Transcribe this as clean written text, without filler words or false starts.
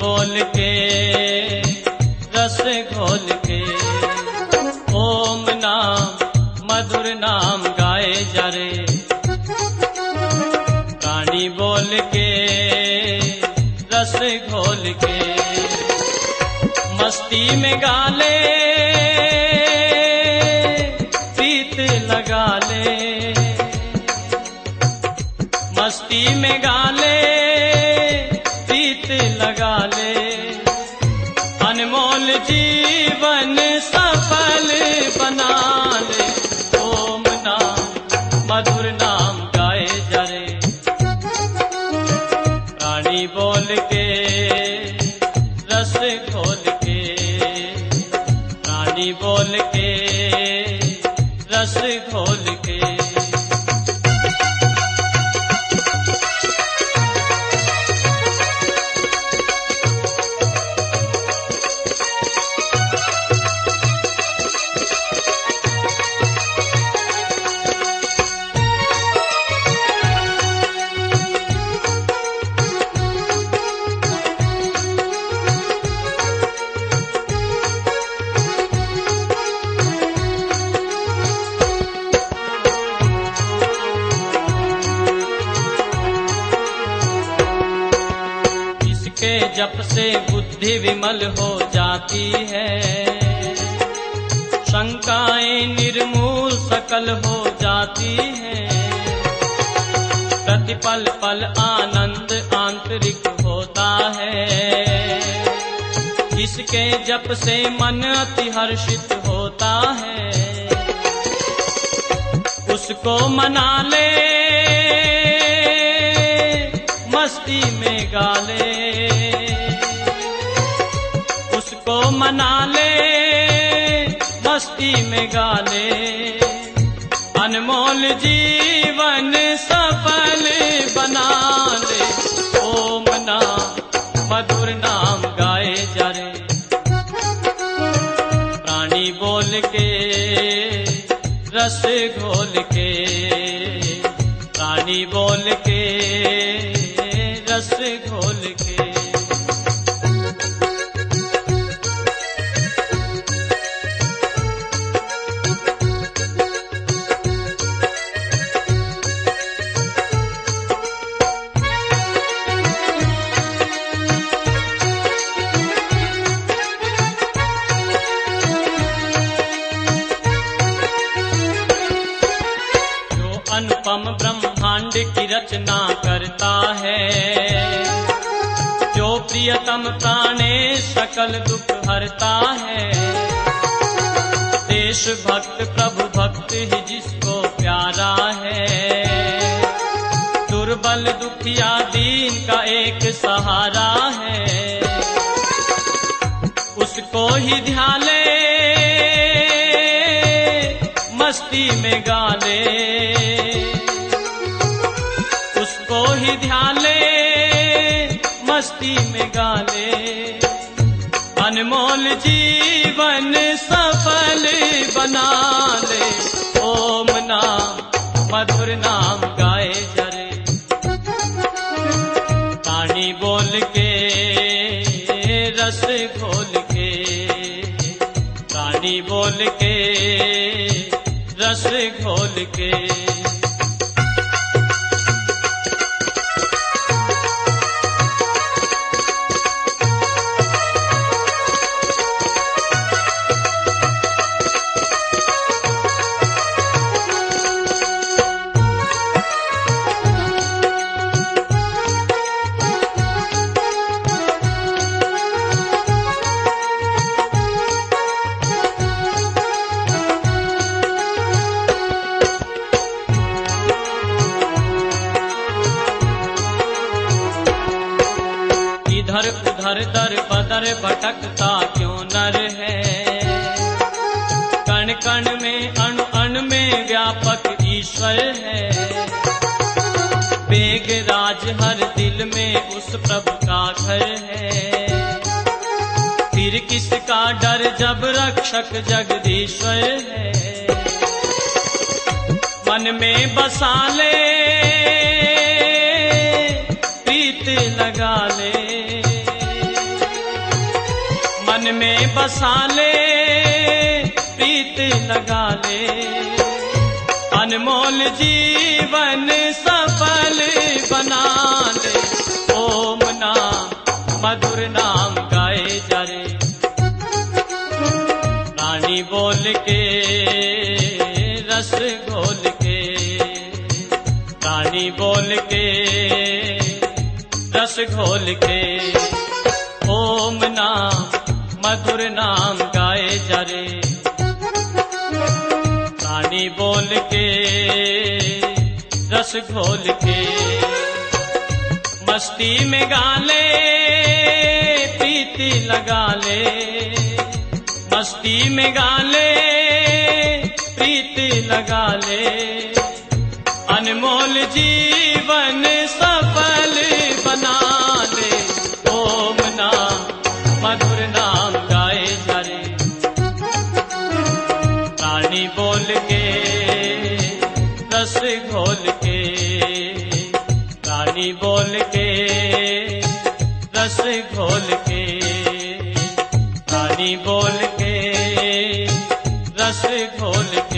बोल के रस घोल के, ओम नाम मधुर नाम गाए जा रे। प्राणी बोल के रस घोल के, मस्ती में गाले प्रीत लगा ले, मस्ती में गाले प्रीत लगा ले, अनमोल जीवन सफल बना ले। ओम नाम मधुर नाम गाए जा रे। प्राणी बोल के रस घोल के, प्राणी बोल के रस घोल के। जप से बुद्धि विमल हो जाती है, शंकाएं निर्मूल सकल हो जाती है, प्रतिपल पल आनंद आंतरिक होता है। इसके जप से मन अति हर्षित होता है, उसको मना ले मस्ती में गाले, उसको मना ले मस्ती में गाले, अनमोल जीवन सफल बना ले। ओम नाम मधुर नाम गाए जा रे। प्राणी बोल के रस घोल के, प्राणी बोल के रस घोल के। अनुपम ब्रह्मांड की रचना करता है, जो प्रियतम प्राणे सकल दुख हरता है। देश भक्त प्रभु भक्त ही जिसको प्यारा है, दुर्बल दुखिया दीन का एक सहारा है। उसको ही ध्यान ले मस्ती में गाले, उसको ही ध्यान ले मस्ती में गाले, अनमोल जीवन सफल बना ले। ओम नाम मधुर नाम गाए जा रे। प्राणी बोल के रस घोल के, प्राणी बोल के रस घोल के। इधर उधर दर बदर भटकता क्यों नर है, कण कण में अणु अणु में व्यापक ईश्वर है। वेग राज हर दिल में उस प्रभु का घर है, फिर किसका डर जब रक्षक जगदीश्वर है। मन में बसा ले प्रीत लगा ले, मन में बसा ले, प्रीत लगा ले, अनमोल जीवन सफल बना ले। ओम नाम मधुर नाम गाए जा रे, रानी बोल के रस घोल के, रानी बोल के रस घोल के। ओम नाम मधुर नाम गाए जा रे, रानी बोल के रस घोल के। मस्ती में गा ले, प्रीति लगा ले, मस्ती में गा ले, प्रीति लगा ले, अनमोल जीवन सफल बना ले। ओम नाम मधुर नाम गाए जा रे, रानी बोल के रस घोल के, रानी बोल के रस घोल के, रानी बोल के रस घोल के।